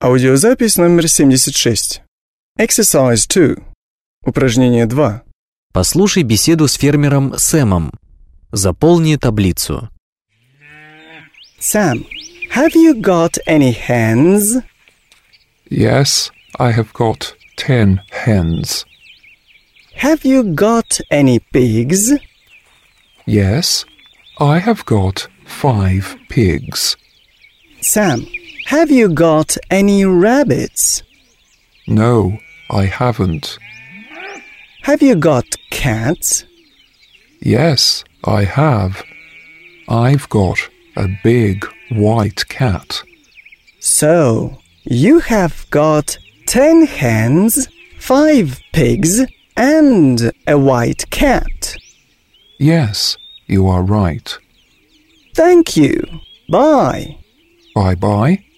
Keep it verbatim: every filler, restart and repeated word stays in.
Аудиозапись номер семьдесят шесть. Exercise two. Упражнение два. Послушай беседу с фермером Сэмом. Заполни таблицу. Sam, have you got any hens? Yes, I have got ten hens. Have you got any pigs? Yes, I have got five pigs. Sam, have you got any rabbits? No, I haven't. Have you got cats? Yes, I have. I've got a big white cat. So, you have got ten hens, five pigs, and a white cat. Yes, you are right. Thank you. Bye. Bye-bye.